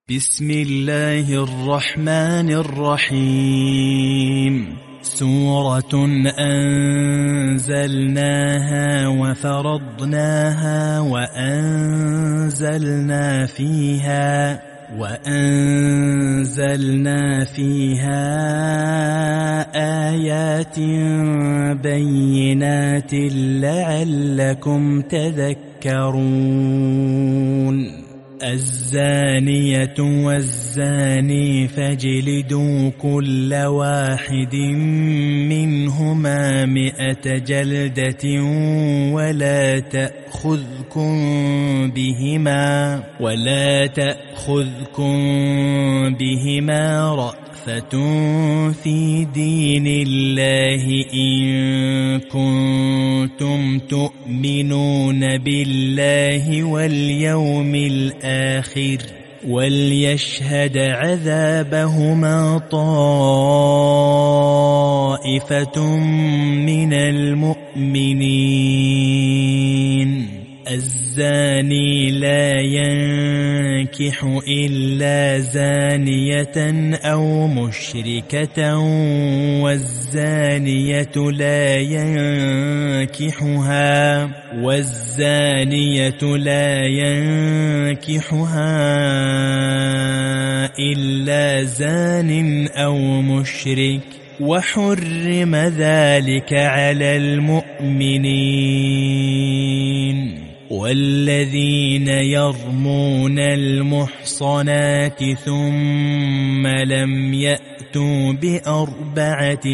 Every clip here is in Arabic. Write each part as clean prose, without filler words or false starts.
بسم الله الرحمن الرحيم. سورة أنزلناها وفرضناها وأنزلنا فيها آيات بينات لعلكم تذكرون. الزانية والزاني فاجلدوا كل واحد منهما 100 جلدة ولا تأخذكم بهما رأفة في دين الله إن كنتم تؤمنون بالله واليوم الآخر، وليشهد عذابهما طائفة من المؤمنين. الزاني لا ينكح إلا زانية أو مشركة، والزانية لا ينكحها إلا زان أو مشرك، وحرم ذلك على المؤمنين. والذين يرمون المحصنات ثم لم يأتوا ب4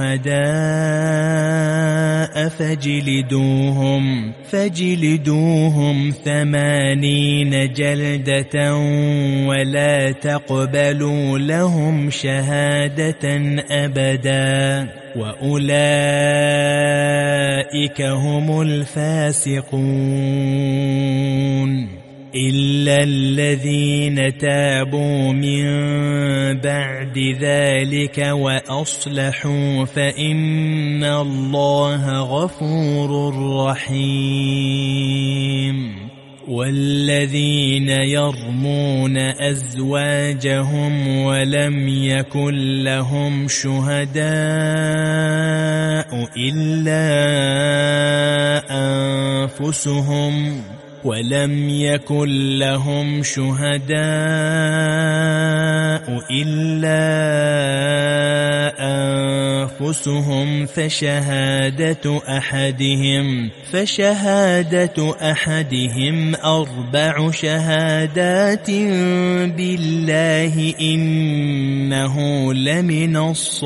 شهداء فاجلدوهم 80 جلدة ولا تقبلوا لهم شهادة أبدا، وأولئك هم الفاسقون. إلا الذين تابوا من بعد ذلك وأصلحوا فإن الله غفور رحيم. والذين يرمون أزواجهم ولم يكن لهم شهداء إلا أنفسهم فشهادة أحدهم 4 شهادات بالله إنه لمن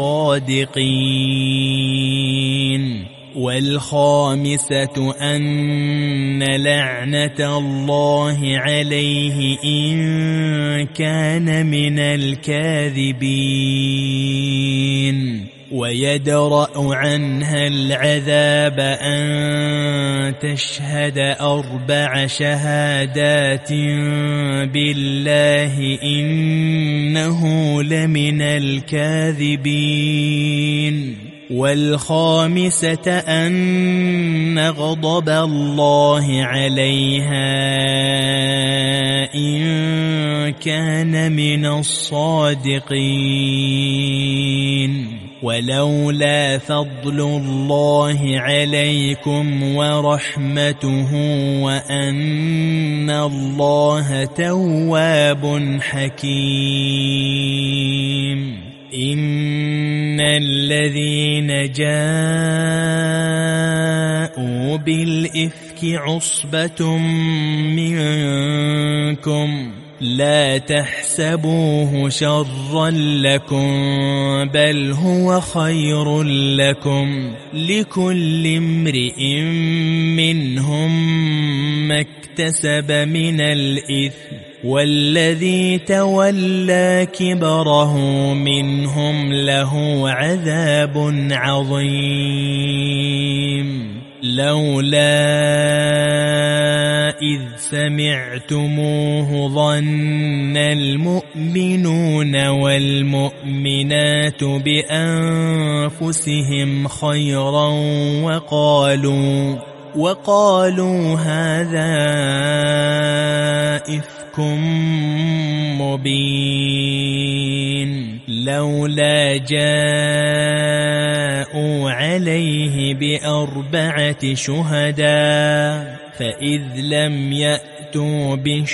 الصادقين. والخامسة أن لعنة الله عليه إن كان من الكاذبين، ويدرأ عنها العذاب أن تشهد 4 شهادات بالله إنه لمن الكاذبين. والخامسة أن غضب الله عليها إن كان من الصادقين. ولولا فضل الله عليكم ورحمته وأن الله تواب حكيم. إن الذين جاءوا بالإفك عصبة منكم لا تحسبوه شرا لكم بل هو خير لكم، لكل امرئ منهم ما اكتسب من الإثم، والذي تولى كبره منهم له عذاب عظيم. لولا إذ سمعتموه ظن المؤمنون والمؤمنات بأنفسهم خيرا وقالوا هذا إفك مبين لولا جاءوا عليه ب4 شهداء فإذ لم يأتوا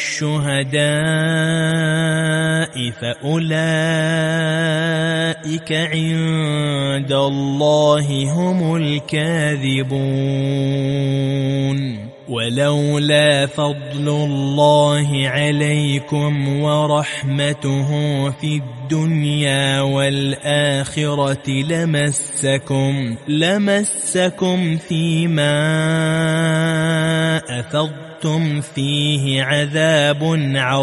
بالشهداء فأولئك عند الله هم الكاذبون ولولا فضل الله عليكم ورحمته في الدنيا والآخرة لمسكم فيما أفضتم فيه عذاب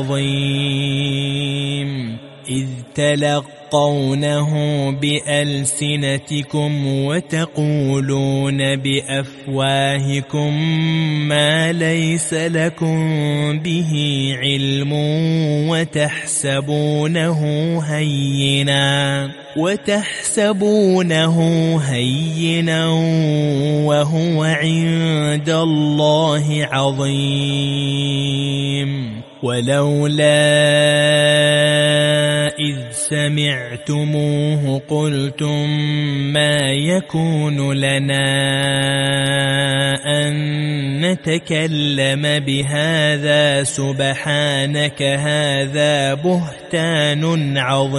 عظيم إذ تلقونه بألسنتكم وتقولون بأفواهكم ما ليس لكم به علم وتحسبونه هينا وهو عند الله عظيم ولولا إذ سمعتموه قلتم ما يكون لنا أن نتكلم بهذا سبحانك هذا بهتان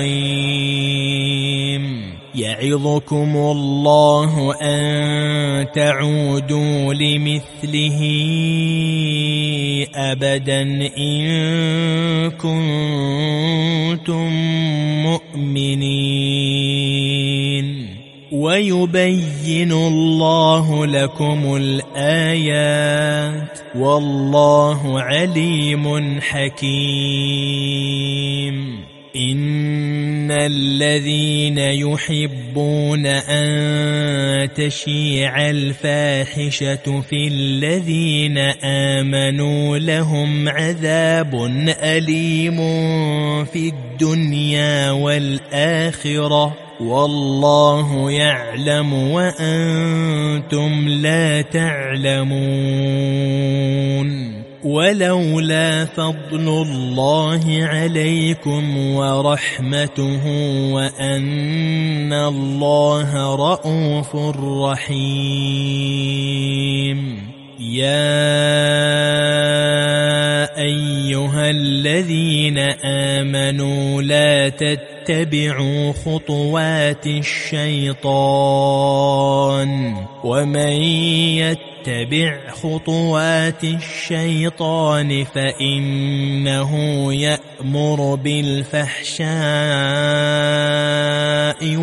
عظيم يعظكم الله أن تعودوا لمثله أبدا إن كنتم مؤمنين ويبين الله لكم الآيات والله عليم حكيم إن الذين يحبون أن تشيع الفاحشة في الذين آمنوا لهم عذاب أليم في الدنيا والآخرة والله يعلم وأنتم لا تعلمون ولولا فضل الله عليكم ورحمته وأن الله رءوف رحيم يا أيها الذين آمنوا لا تتبعوا خطوات الشيطان ومن يتبع خطوات الشيطان فإنه يأمر بالفحشاء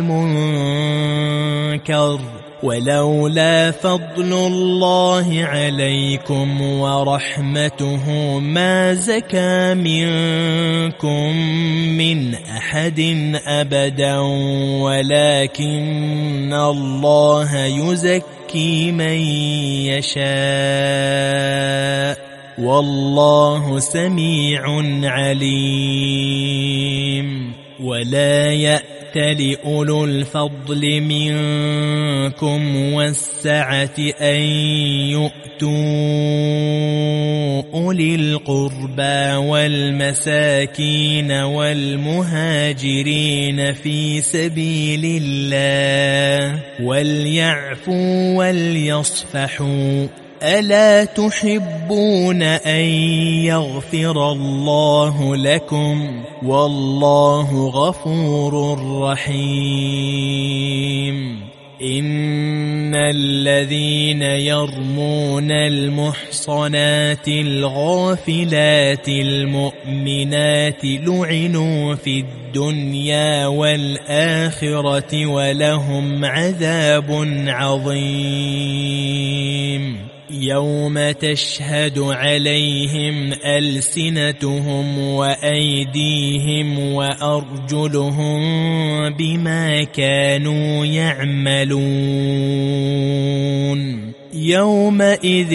والمنكر ولولا فضل الله عليكم ورحمته ما زكى منكم من أحد أبدا ولكن الله يزكي من يشاء والله سميع عليم ولا يأتل أولو الفضل منكم والسعة أن يؤتوا أولي القربى والمساكين والمهاجرين في سبيل الله وليعفوا وليصفحوا ألا تحبون أن يغفر الله لكم والله غفور رحيم إن الذين يرمون المحصنات الغافلات المؤمنات لعنوا في الدنيا والآخرة ولهم عذاب عظيم يوم تشهد عليهم ألسنتهم وأيديهم وأرجلهم بما كانوا يعملون يومئذ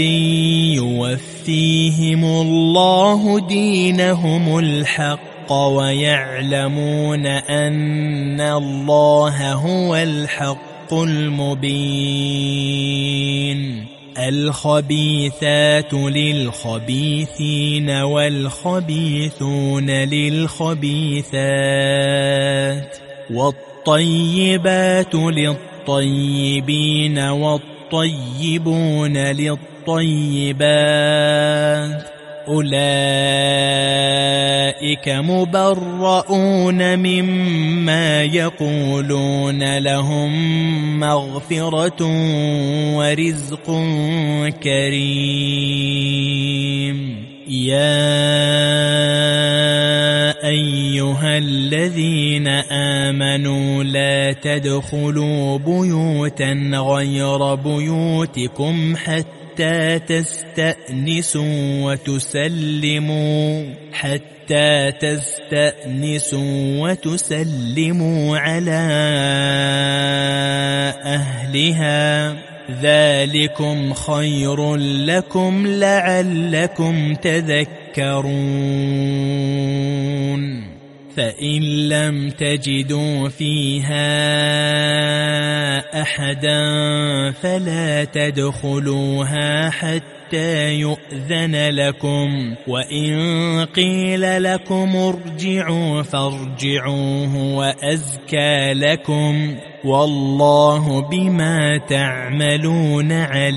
يوفيهم الله دينهم الحق ويعلمون أن الله هو الحق المبين الخبيثات للخبيثين والخبيثون للخبيثات والطيبات للطيبين والطيبون للطيبات أولئك مبرؤون مما يقولون لهم مغفرة ورزق كريم يا أيها الذين آمنوا لا تدخلوا بيوتا غير بيوتكم حتى تستأنسوا وتسلموا على أهلها ذلكم خير لكم لعلكم تذكرون فإن لم تجدوا فيها أحدا فلا تدخلوها حتى يؤذن لكم وإن قيل لكم ارجعوا فارجعوا هو أزكى لكم والله بما تعملون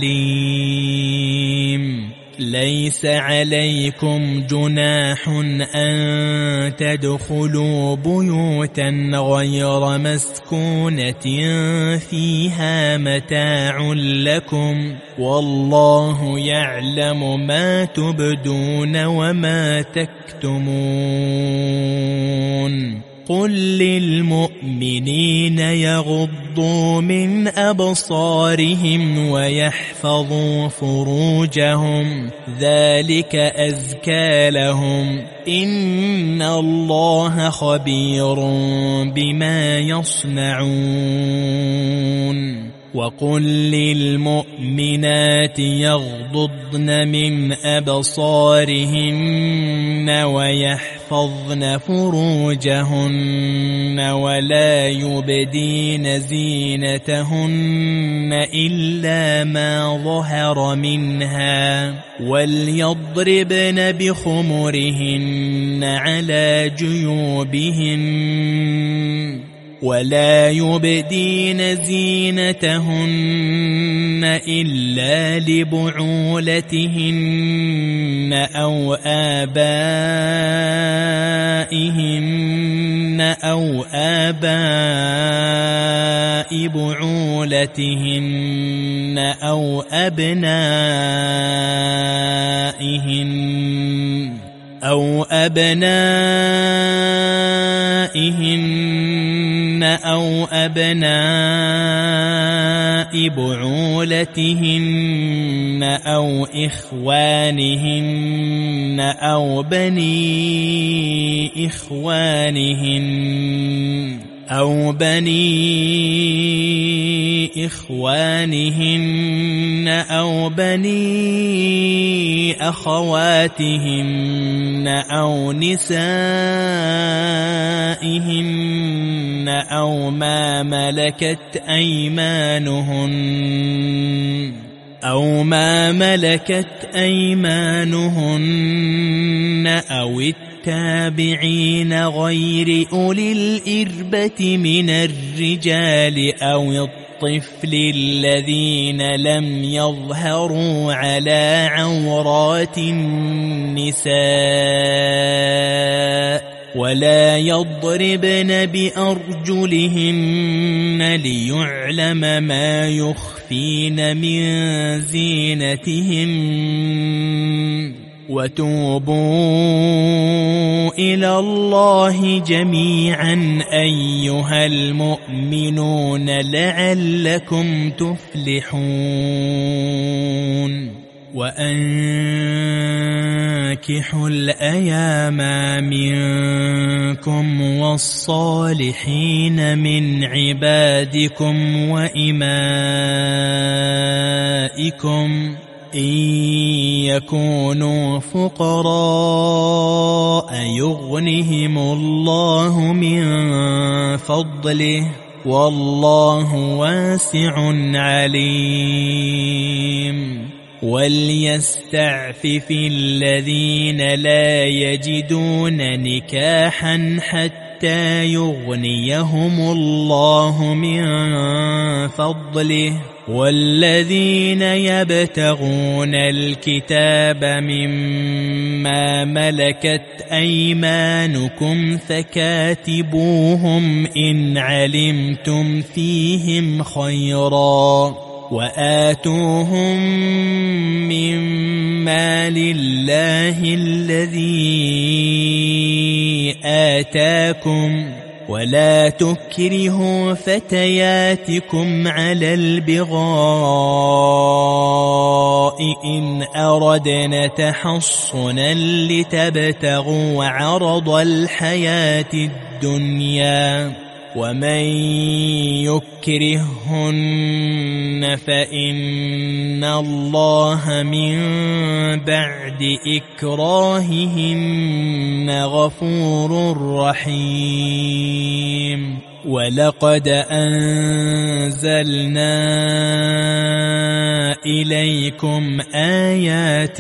عليم ليس عليكم جناح أن تدخلوا بيوتا غير مسكونة فيها متاع لكم والله يعلم ما تبدون وما تكتمون قل للمؤمنين يغضوا من أبصارهم ويحفظوا فروجهم ذلك أزكى لهم إن الله خبير بما يصنعون وقل للمؤمنات يغضضن من أبصارهن ويحفظن فروجهن ولا يبدين زينتهن إلا ما ظهر منها وليضربن بخمرهن على جيوبهن ولا يبدين زينتهن إلا لبعولتهن أو آباء بعولتهن أو أبنائهن أو بعولتهن أو إخوانهن أو بني إخوانهن أو بني أخواتهن أو نسائهن أو ما ملكت أيمانهن أو التابعين غير أولي الإربة من الرجال أو الطفل الذين لم يظهروا على عورات النساء ولا يضربن بأرجلهن ليعلم ما يخفين من زينتهن وتوبوا إلى الله جميعا أيها المؤمنون لعلكم تفلحون وأنكحوا الأيام منكم والصالحين من عبادكم وإمائكم إن يكونوا فقراء يغنهم الله من فضله والله واسع عليم وليستعفف الذين لا يجدون نكاحا حتى يغنيهم الله من فضله والذين يبتغون الكتاب مما ملكت أيمانكم فكاتبوهم إن علمتم فيهم خيرا وآتوهم مما لله الذي آتاكم ولا تكرهوا فتياتكم على البغاء إن أردنا تحصنا لتبتغوا عرض الحياة الدنيا ومن يكرهن فإن الله من بعد إكراههن غفور رحيم ولقد أنزلنا إليكم آيات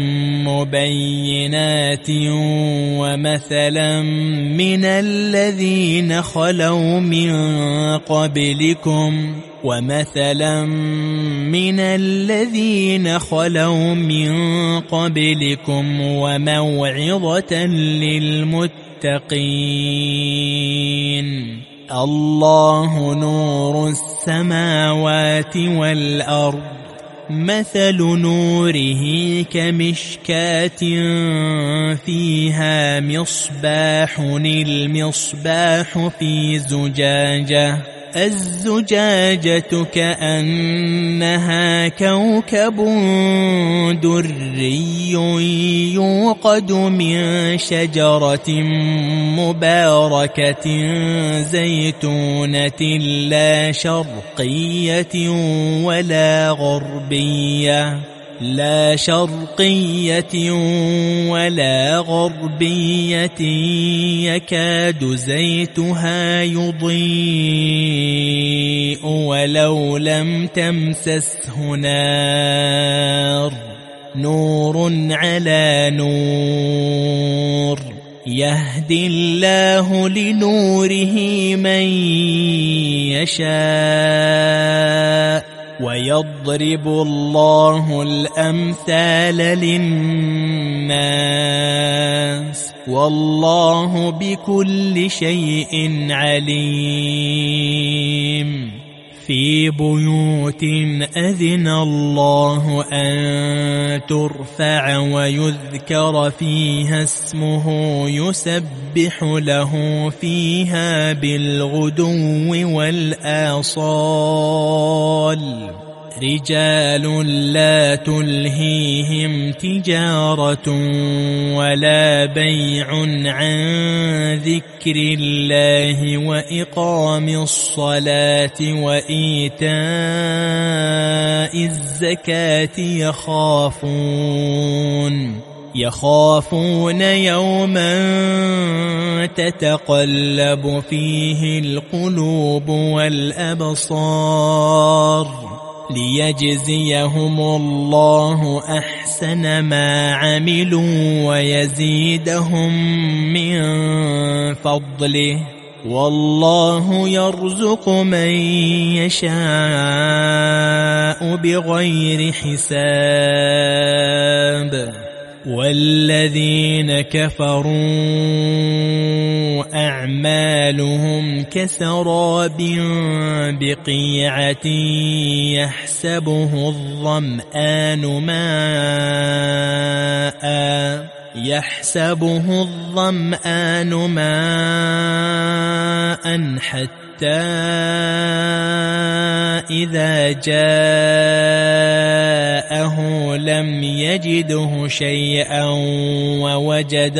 مبينات ومثلا من الذين خلوا من قبلكم وموعظة للمتقين الله نور السماوات والأرض مثل نوره كمشكاة فيها مصباح المصباح في زجاجة الزجاجة كأنها كوكب دري يوقد من شجرة مباركة زيتونة لا شرقية ولا غربية يكاد زيتها يضيء ولو لم تمسسه نار نور على نور يهدي الله لنوره من يشاء ويضرب الله الأمثال للناس والله بكل شيء عليم في بيوت أذن الله أن ترفع ويذكر فيها اسمه يسبح له فيها بالغدو والآصال رجال لا تلهيهم تجارة ولا بيع عن ذكر الله وإقام الصلاة وإيتاء الزكاة يخافون يوما تتقلب فيه القلوب والأبصار ليجزيهم الله أحسن ما عملوا ويزيدهم من فضله والله يرزق من يشاء بغير حساب والذين كفروا أعمالهم كسراب بقيعة يحسبه الظمآن ماء حتى إذا جاءه لم يجده شيئا ووجد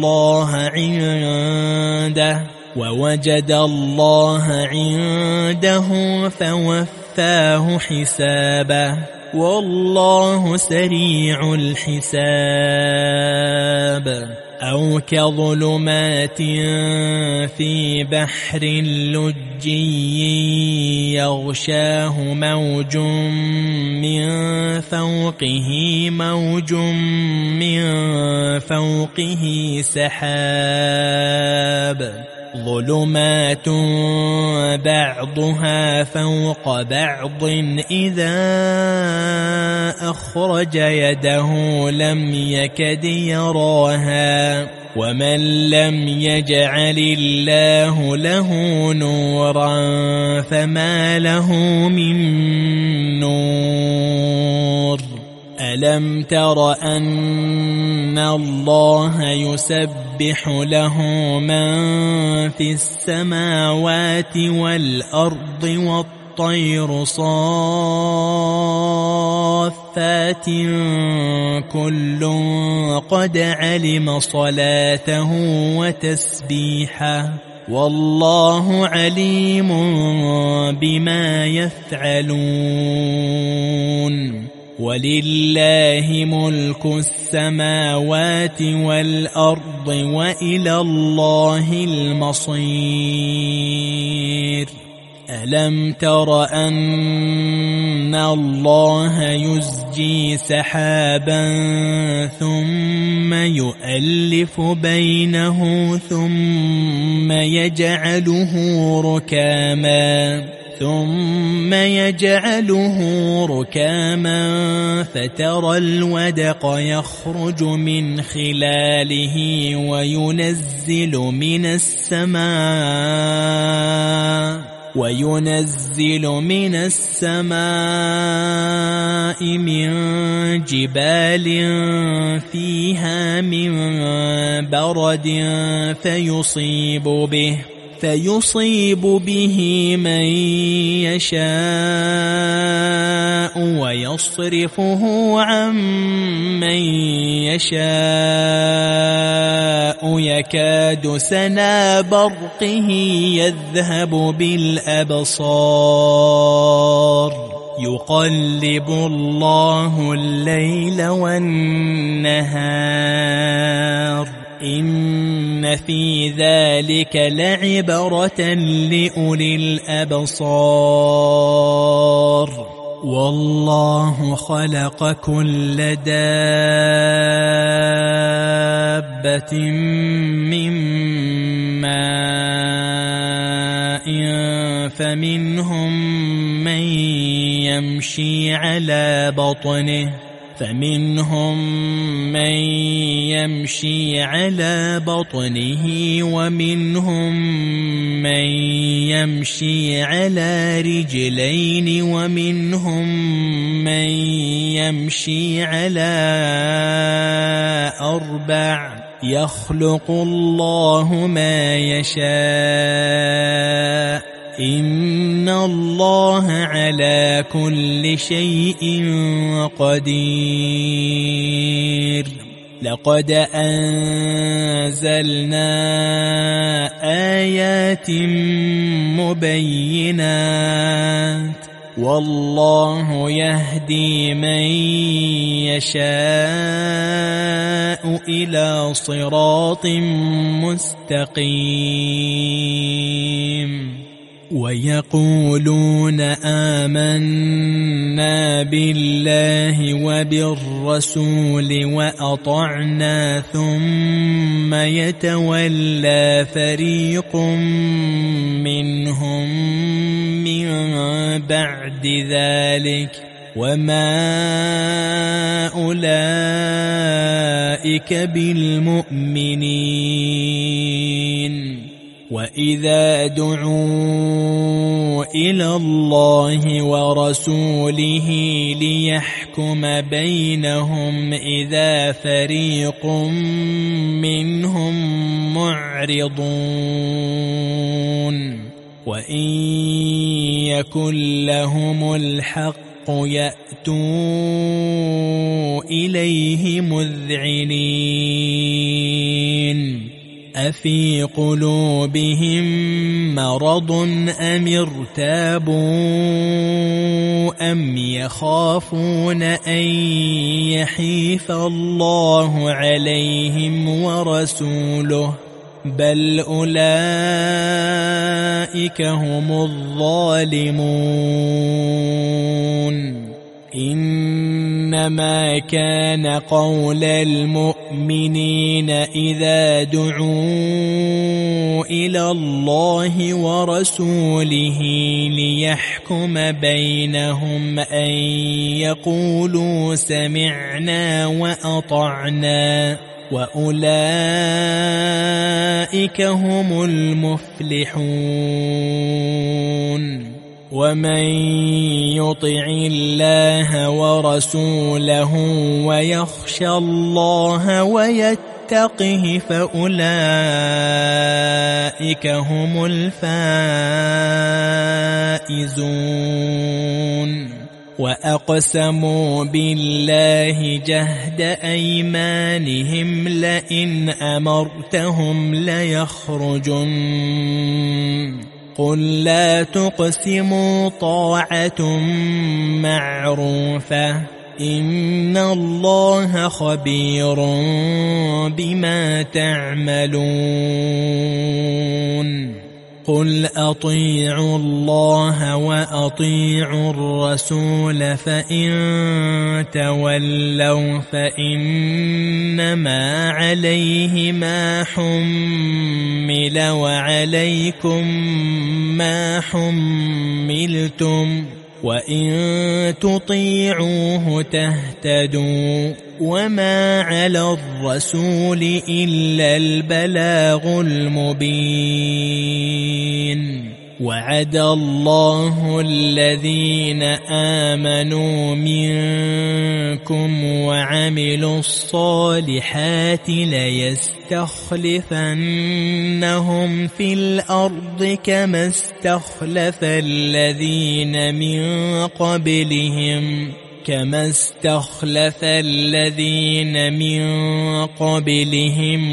الله عنده فوفاه حسابه والله سريع الحساب أو كظلمات في بحر لجي يغشاه موج من فوقه موج من فوقه سحاب ظلمات بعضها فوق بعض إذا أخرج يده لم يكد يراها ومن لم يجعل الله له نورا فما له من نور ألم تر أن الله يسبح له من في السماوات والأرض والطير صافات كل قد علم صلاته وتسبيحه والله عليم بما يفعلون ولله ملك السماوات والأرض وإلى الله المصير ألم تر أن الله يزجي سحابا ثم يؤلف بينه ثم يجعله ركاما فترى الودق يخرج من خلاله وينزل من السماء من جبال فيها من برد فيصيب به من يشاء ويصرفه عن من يشاء يكاد سنا برقه يذهب بالأبصار يقلب الله الليل والنهار إن في ذلك لعبرة لأولي الأبصار والله خلق كل دابة من ماء فمنهم من يمشي على بطنه ومنهم من يمشي على رجلين ومنهم من يمشي على أربع يخلق الله ما يشاء إن الله على كل شيء قدير لقد أنزلنا آيات مبينات والله يهدي من يشاء إلى صراط مستقيم ويقولون آمنا بالله وبالرسول وأطعنا ثم يتولى فريق منهم من بعد ذلك وما أولئك بالمؤمنين وإذا دعوا إلى الله ورسوله ليحكم بينهم إذا فريق منهم معرضون وإن يكن لهم الحق يأتوا إليه مذعنين أفي قلوبهم مرض أم ارتابوا أم يخافون أن يحيف الله عليهم ورسوله بل أولئك هم الظالمون إنما كان قول المؤمنين إذا دعوا إلى الله ورسوله ليحكم بينهم أن يقولوا سمعنا وأطعنا وأولئك هم المفلحون ومن يطع الله ورسوله ويخشى الله ويتقه فأولئك هم الفائزون وأقسموا بالله جهد أيمانهم لئن أمرتهم ليخرجن قل لا تقسموا طاعة معروفة إن الله خبير بما تعملون قل أطيعوا الله وأطيعوا الرسول فإن تولوا فإنما عليه ما حمل وعليكم ما حملتم وإن تطيعوه تهتدوا وما على الرسول إلا البلاغ المبين وعد الله الذين آمنوا منكم وعملوا الصالحات ليستخلفنهم في الأرض كما استخلف الذين من قبلهم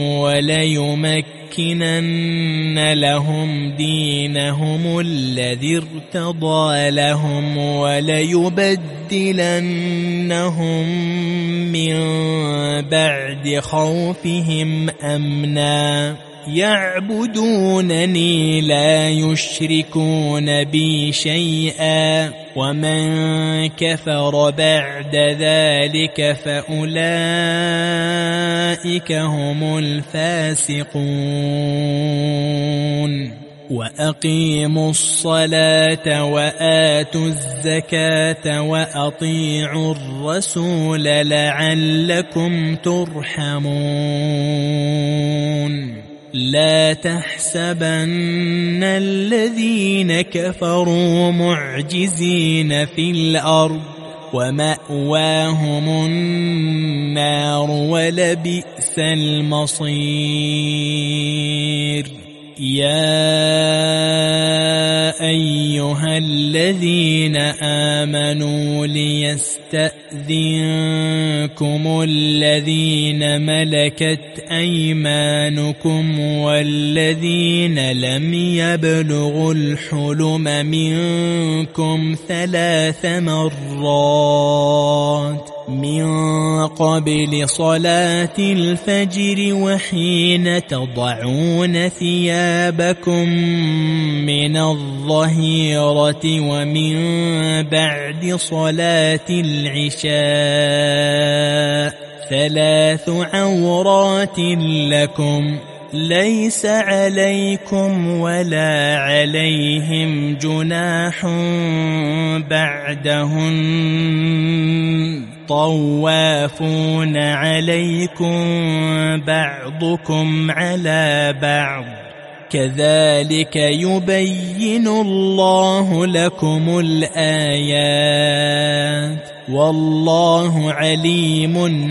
وليمكنن لهم دينهم الذي ارتضى لهم وليبدلنهم من بعد خوفهم أمنا يعبدونني لا يشركون بي شيئا ومن كفر بعد ذلك فأولئك هم الفاسقون وأقيموا الصلاة وآتوا الزكاة وأطيعوا الرسول لعلكم ترحمون لا تحسبن الذين كفروا معجزين في الأرض ومأواهم النار ولبئس المصير يا أيها الذين آمنوا ليستأذنكم الذين ملكت أيمانكم والذين لم يبلغوا الحلم منكم 3 مرات من قبل صلاة الفجر وحين تضعون ثيابكم من الظهيرة ومن بعد صلاة العشاء 3 عورات لكم ليس عليكم ولا عليهم جناح بعدهن طوافون عليكم بعضكم على بعض كذلك يبين الله لكم الآيات والله عليم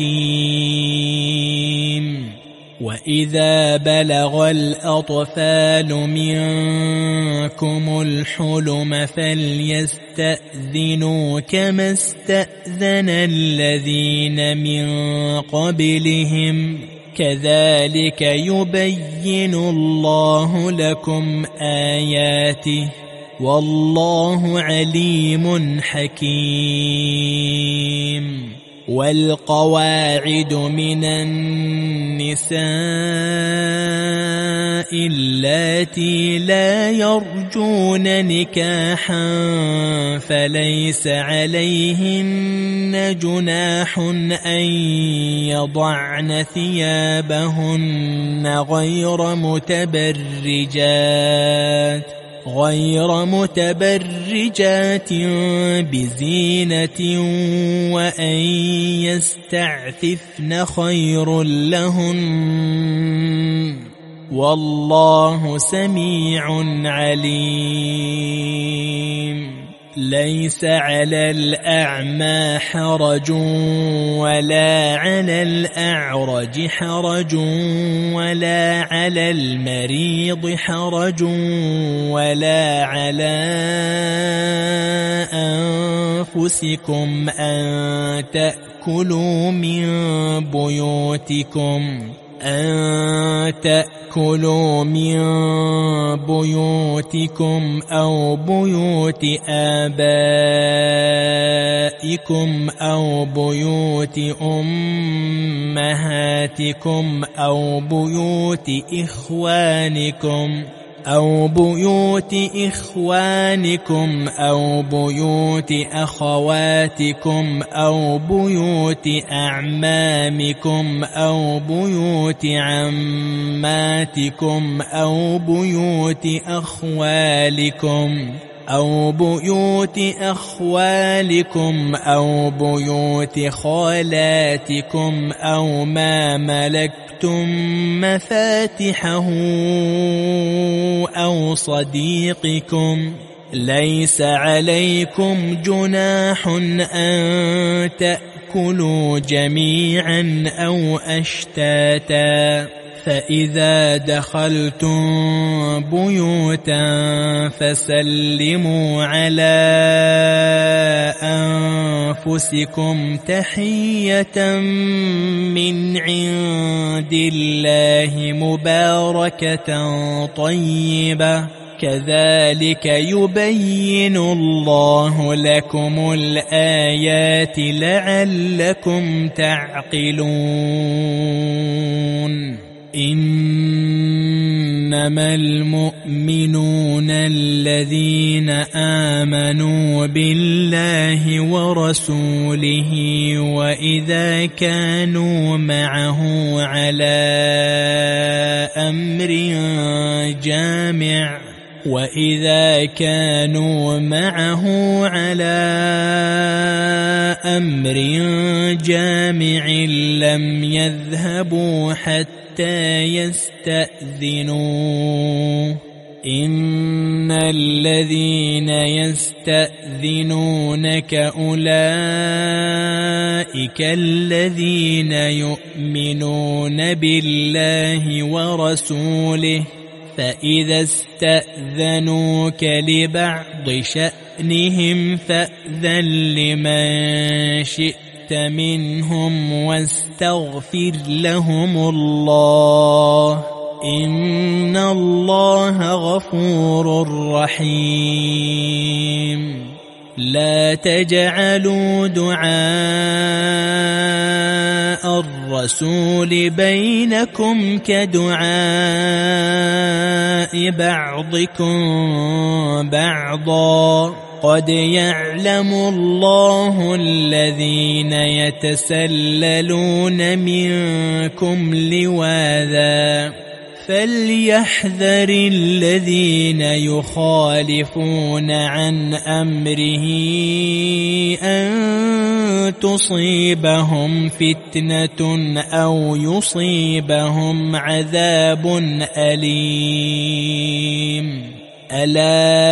حكيم وإذا بلغ الأطفال منكم الحلم فليستأذنوا كما استأذن الذين من قبلهم كذلك يبين الله لكم آياته والله عليم حكيم. والقواعد من النساء اللاتي لا يرجون نكاحا فليس عليهن جناح أن يضعن ثيابهن غير متبرجات بزينة وأن يستعففن خير لهن والله سميع عليم. ليس على الأعمى حرج ولا على الأعرج حرج ولا على المريض حرج ولا على أنفسكم أن تأكلوا من بيوتكم أو بيوت آبائكم أو بيوت أمهاتكم أو بيوت إخوانكم أو بيوت أخواتكم أو بيوت أعمامكم أو بيوت عماتكم أو بيوت أخوالكم أو بيوت خالاتكم أو ما ملكتم مفاتحه أو صديقكم. ليس عليكم جناح أن تأكلوا جميعا أو أشتاتا. فإذا دخلتم بيوتا فسلموا على أنفسكم تحية من عند الله مباركة طيبة كذلك يبين الله لكم الآيات لعلكم تعقلون. إنما المؤمنون الذين آمنوا بالله ورسوله وإذا كانوا معه على أمر جامع لم يذهبوا حتى يستأذنوه. إن الذين يستأذنونك أولئك الذين يؤمنون بالله ورسوله فإذا استأذنوك لبعض شأنهم فأذن لمن شئت منهم واستغفر لهم الله إن الله غفور رحيم. لا تجعلوا دعاء الرسول بينكم كدعاء بعضكم بعضا قد يعلم الله الذين يتسللون منكم لواذا فليحذر الذين يخالفون عن أمره أن تصيبهم فتنة أو يصيبهم عذاب أليم. ألا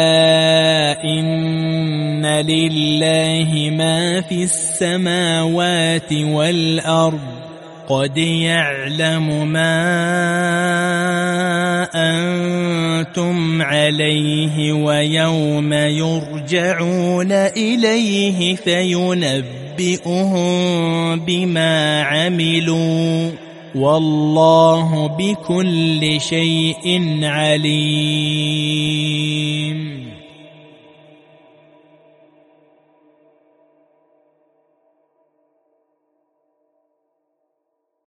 إن لله ما في السماوات والأرض قد يعلم ما أنتم عليه ويوم يرجعون إليه فينبئهم بما عملوا والله بكل شيء عليم.